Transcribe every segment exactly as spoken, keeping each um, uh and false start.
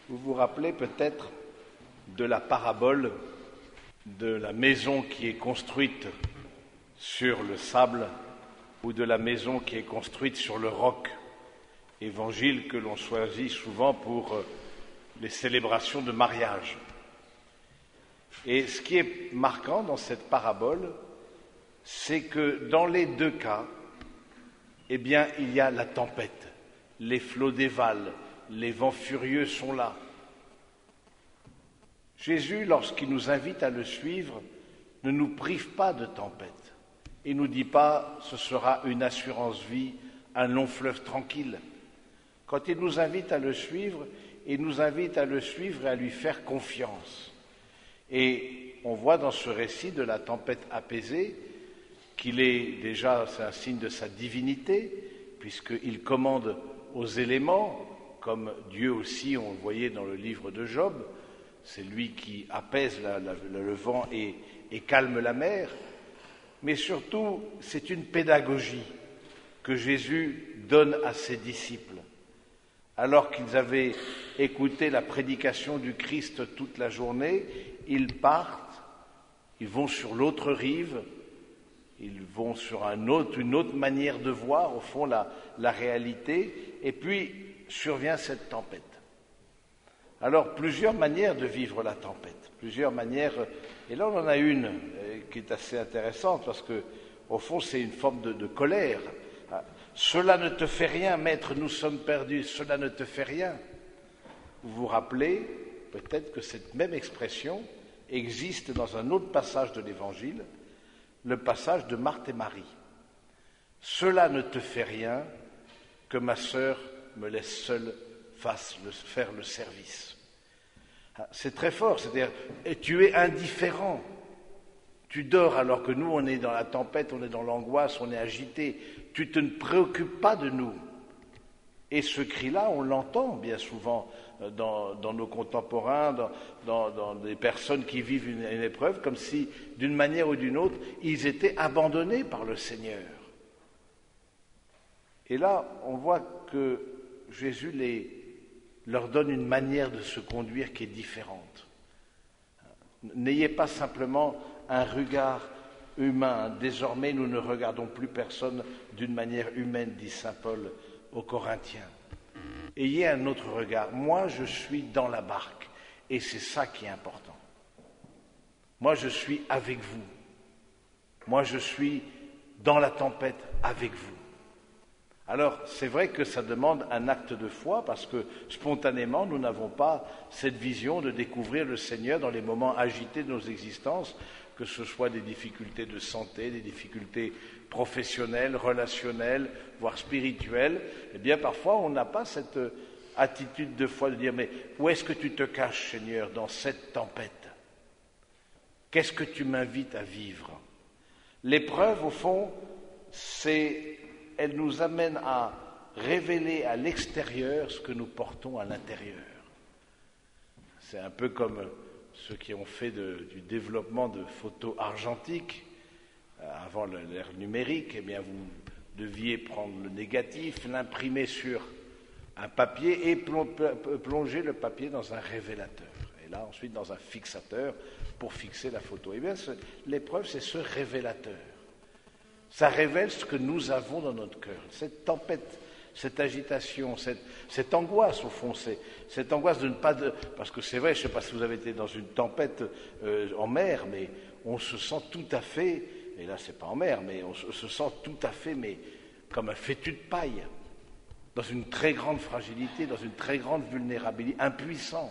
Vous vous rappelez peut-être de la parabole de la maison qui est construite sur le sable ou de la maison qui est construite sur le roc, évangile que l'on choisit souvent pour les célébrations de mariage. Et ce qui est marquant dans cette parabole, c'est que dans les deux cas, eh bien, il y a la tempête, les flots dévalent, les vents furieux sont là. Jésus, lorsqu'il nous invite à le suivre, ne nous prive pas de tempête. Il ne nous dit pas « ce sera une assurance-vie, un long fleuve tranquille ». Quand il nous invite à le suivre, il nous invite à le suivre et à lui faire confiance. Et on voit dans ce récit de la tempête apaisée qu'il est déjà, c'est un signe de sa divinité, puisqu'il commande aux éléments, comme Dieu aussi, on le voyait dans le livre de Job, c'est lui qui apaise la, la, le vent et, et calme la mer, mais surtout c'est une pédagogie que Jésus donne à ses disciples. Alors qu'ils avaient écouté la prédication du Christ toute la journée, ils partent, ils vont sur l'autre rive, ils vont sur un autre, une autre manière de voir, au fond, la, la réalité, et puis survient cette tempête. Alors, plusieurs manières de vivre la tempête, plusieurs manières, et là on en a une qui est assez intéressante, parce que, au fond, c'est une forme de, de colère. Cela ne te fait rien, maître, nous sommes perdus, cela ne te fait rien. Vous vous rappelez peut-être que cette même expression existe dans un autre passage de l'Évangile, le passage de Marthe et Marie. Cela ne te fait rien que ma sœur me laisse seule fasse le, faire le service. C'est très fort, c'est-à-dire tu es indifférent. Tu dors alors que nous, on est dans la tempête, on est dans l'angoisse, on est agité. Tu te ne préoccupes pas de nous. Et ce cri-là, on l'entend bien souvent dans, dans nos contemporains, dans, dans, dans des personnes qui vivent une, une épreuve, comme si, d'une manière ou d'une autre, ils étaient abandonnés par le Seigneur. Et là, on voit que Jésus les, leur donne une manière de se conduire qui est différente. N'ayez pas simplement un regard humain. Désormais, nous ne regardons plus personne d'une manière humaine, dit saint Paul aux Corinthiens. Ayez un autre regard. Moi, je suis dans la barque, et c'est ça qui est important. Moi, je suis avec vous. Moi, je suis dans la tempête avec vous. Alors, c'est vrai que ça demande un acte de foi, parce que spontanément, nous n'avons pas cette vision de découvrir le Seigneur dans les moments agités de nos existences, que ce soit des difficultés de santé, des difficultés professionnelles, relationnelles, voire spirituelles. Eh bien, parfois, on n'a pas cette attitude de foi de dire « Mais où est-ce que tu te caches, Seigneur, dans cette tempête ? Qu'est-ce que tu m'invites à vivre ?» L'épreuve, au fond, c'est, elle nous amène à révéler à l'extérieur ce que nous portons à l'intérieur. C'est un peu comme ceux qui ont fait de, du développement de photos argentiques, avant l'ère numérique, eh bien vous deviez prendre le négatif, l'imprimer sur un papier et plonger le papier dans un révélateur. Et là, ensuite, dans un fixateur pour fixer la photo. Eh bien, ce, l'épreuve, c'est ce révélateur. Ça révèle ce que nous avons dans notre cœur. Cette tempête, cette agitation, cette, cette angoisse, au fond, c'est, cette angoisse de ne pas... De, parce que c'est vrai, je ne sais pas si vous avez été dans une tempête euh, en mer, mais on se sent tout à fait, et là c'est pas en mer, mais on se, se sent tout à fait, mais comme un fétu de paille, dans une très grande fragilité, dans une très grande vulnérabilité, impuissant.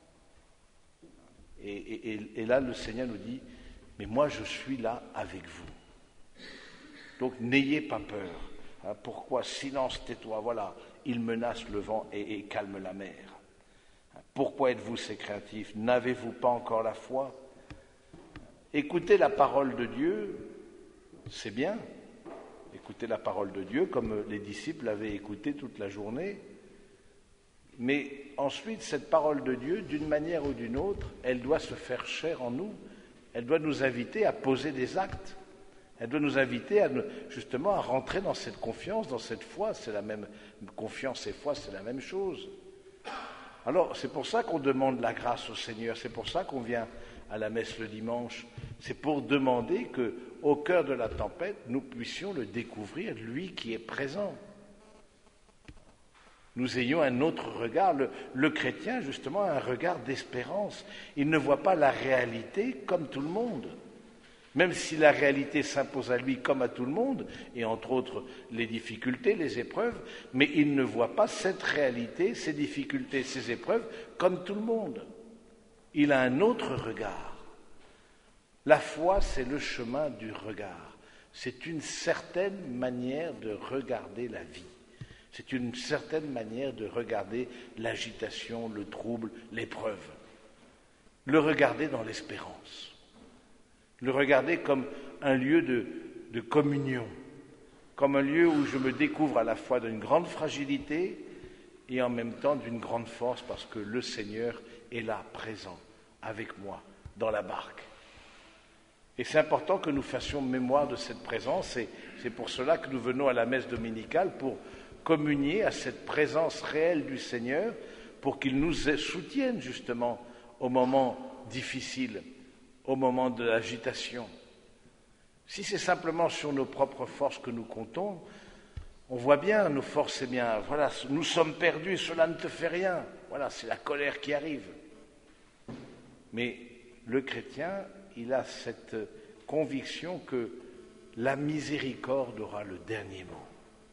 Et, et, et là, le Seigneur nous dit, mais moi je suis là avec vous. Donc n'ayez pas peur. Hein, pourquoi ? Silence, tais-toi, voilà, il menace le vent et, et calme la mer. Hein, pourquoi êtes-vous ces craintifs ? N'avez-vous pas encore la foi ? Écoutez la parole de Dieu, c'est bien. Écoutez la parole de Dieu comme les disciples l'avaient écoutée toute la journée. Mais ensuite, cette parole de Dieu, d'une manière ou d'une autre, elle doit se faire chair en nous. Elle doit nous inviter à poser des actes. Elle doit nous inviter à, justement à rentrer dans cette confiance, dans cette foi. C'est la même confiance et foi, c'est la même chose. Alors, c'est pour ça qu'on demande la grâce au Seigneur, c'est pour ça qu'on vient à la messe le dimanche, c'est pour demander qu'au cœur de la tempête, nous puissions le découvrir, lui qui est présent. Nous ayons un autre regard. Le, le chrétien, justement, a un regard d'espérance. Il ne voit pas la réalité comme tout le monde. Même si la réalité s'impose à lui comme à tout le monde, et entre autres les difficultés, les épreuves, mais il ne voit pas cette réalité, ces difficultés, ces épreuves comme tout le monde. Il a un autre regard. La foi, c'est le chemin du regard. C'est une certaine manière de regarder la vie. C'est une certaine manière de regarder l'agitation, le trouble, l'épreuve. Le regarder dans l'espérance. Le regarder comme un lieu de, de communion, comme un lieu où je me découvre à la fois d'une grande fragilité et en même temps d'une grande force parce que le Seigneur est là, présent, avec moi, dans la barque. Et c'est important que nous fassions mémoire de cette présence et c'est pour cela que nous venons à la messe dominicale pour communier à cette présence réelle du Seigneur pour qu'il nous soutienne justement au moment difficile, au moment de l'agitation. Si c'est simplement sur nos propres forces que nous comptons, on voit bien nos forces, c'est bien, voilà, nous sommes perdus, cela ne te fait rien. Voilà, c'est la colère qui arrive. Mais le chrétien, il a cette conviction que la miséricorde aura le dernier mot.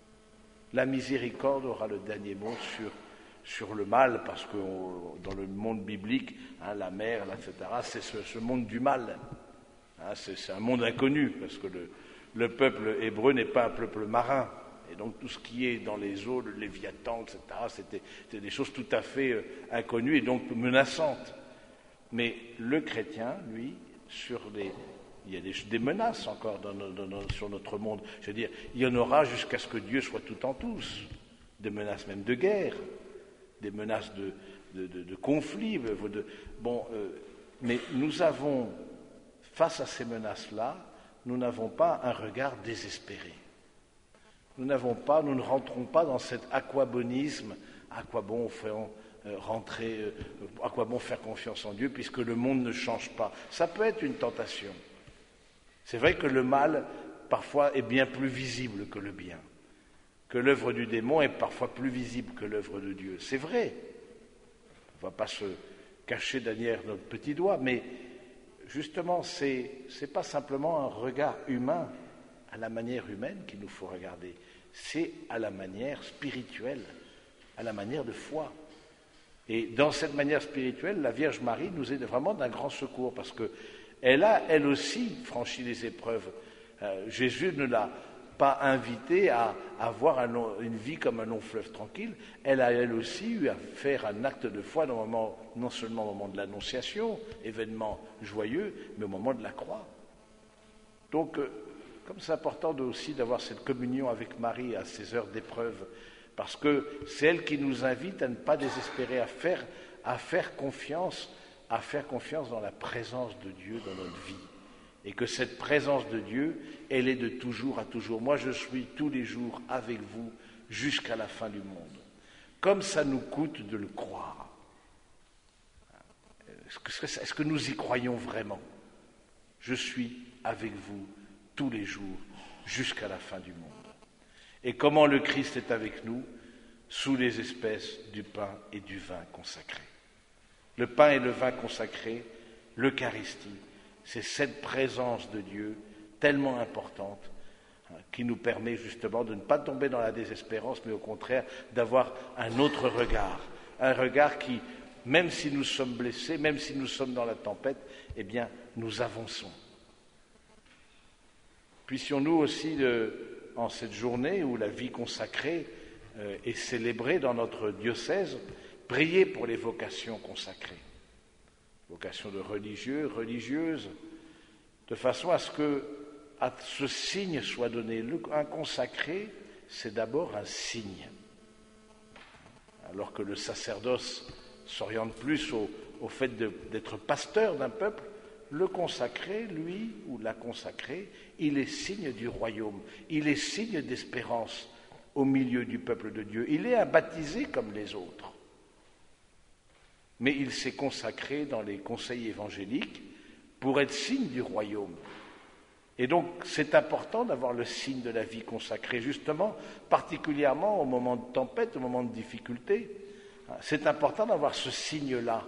La miséricorde aura le dernier mot sur sur le mal, parce que on, dans le monde biblique, hein, la mer, et cetera, c'est ce, ce monde du mal. Hein, c'est, c'est un monde inconnu, parce que le, le peuple hébreu n'est pas un peuple marin. Et donc tout ce qui est dans les eaux, le Léviathan, et cetera, c'était, c'était des choses tout à fait euh, inconnues et donc menaçantes. Mais le chrétien, lui, sur les... Il y a des, des menaces encore dans nos, dans nos, sur notre monde. Je veux dire, il y en aura jusqu'à ce que Dieu soit tout en tous. Des menaces même de guerre. Des menaces de, de, de, de conflits. De, bon, euh, mais nous avons, face à ces menaces-là, nous n'avons pas un regard désespéré. Nous n'avons pas, nous ne rentrons pas dans cet aquabonisme. À quoi bon faire euh, rentrer, euh, à quoi bon faire confiance en Dieu puisque le monde ne change pas. Ça peut être une tentation. C'est vrai que le mal, parfois, est bien plus visible que le bien. Que l'œuvre du démon est parfois plus visible que l'œuvre de Dieu. C'est vrai. On ne va pas se cacher derrière notre petit doigt, mais justement, c'est, c'est pas simplement un regard humain, à la manière humaine qu'il nous faut regarder. C'est à la manière spirituelle, à la manière de foi. Et dans cette manière spirituelle, la Vierge Marie nous est vraiment d'un grand secours, parce qu'elle a, elle aussi, franchi les épreuves. Euh, Jésus ne l'a pas invitée à avoir un long, une vie comme un long fleuve tranquille. Elle a, elle aussi, eu à faire un acte de foi dans le moment, non seulement au moment de l'Annonciation, événement joyeux, mais au moment de la croix. Donc, euh, comme c'est important de, aussi d'avoir cette communion avec Marie à ces heures d'épreuve, parce que c'est elle qui nous invite à ne pas désespérer, à faire, à faire confiance, à faire confiance dans la présence de Dieu dans notre vie. Et que cette présence de Dieu, elle est de toujours à toujours. Moi, je suis tous les jours avec vous jusqu'à la fin du monde. Comme ça nous coûte de le croire. Est-ce que, est-ce que nous y croyons vraiment ? Je suis avec vous tous les jours jusqu'à la fin du monde. Et comment le Christ est avec nous ? Sous les espèces du pain et du vin consacrés. Le pain et le vin consacrés, l'Eucharistie, c'est cette présence de Dieu tellement importante hein, qui nous permet justement de ne pas tomber dans la désespérance, mais au contraire d'avoir un autre regard. Un regard qui, même si nous sommes blessés, même si nous sommes dans la tempête, eh bien, nous avançons. Puissions-nous aussi, de, en cette journée où la vie consacrée euh, est célébrée dans notre diocèse, prier pour les vocations consacrées. Vocation de religieux, religieuses, de façon à ce que à ce signe soit donné. Le, un consacré, c'est d'abord un signe. Alors que le sacerdoce s'oriente plus au, au fait de, d'être pasteur d'un peuple, le consacré, lui, ou la consacrée, il est signe du royaume, il est signe d'espérance au milieu du peuple de Dieu. Il est un baptisé comme les autres. mais il s'est consacré dans les conseils évangéliques pour être signe du royaume. Et donc, c'est important d'avoir le signe de la vie consacrée, justement, particulièrement au moment de tempête, au moment de difficulté. C'est important d'avoir ce signe-là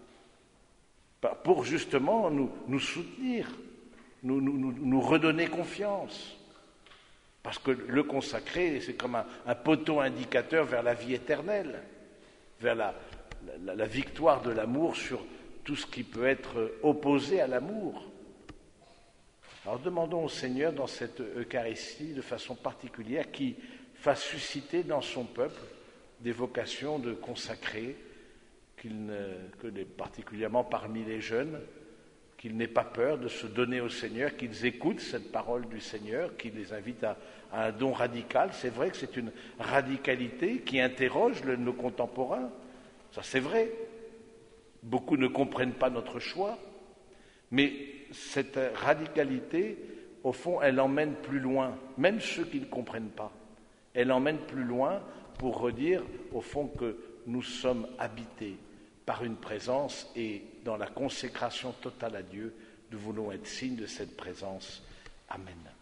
pour justement nous, nous soutenir, nous, nous, nous redonner confiance. Parce que le consacré, c'est comme un, un poteau indicateur vers la vie éternelle, vers la, la, la victoire de l'amour sur tout ce qui peut être opposé à l'amour. Alors demandons au Seigneur dans cette Eucharistie de façon particulière qu'il fasse susciter dans son peuple des vocations de consacrés, qu'il ne, que les, particulièrement parmi les jeunes, qu'ils n'aient pas peur de se donner au Seigneur, qu'ils écoutent cette parole du Seigneur, qui les invite à, à un don radical. C'est vrai que c'est une radicalité qui interroge le, nos contemporains, ça c'est vrai. Beaucoup ne comprennent pas notre choix, mais cette radicalité, au fond, elle emmène plus loin, même ceux qui ne comprennent pas. Elle emmène plus loin pour redire, au fond, que nous sommes habités par une présence et dans la consécration totale à Dieu, nous voulons être signe de cette présence. Amen.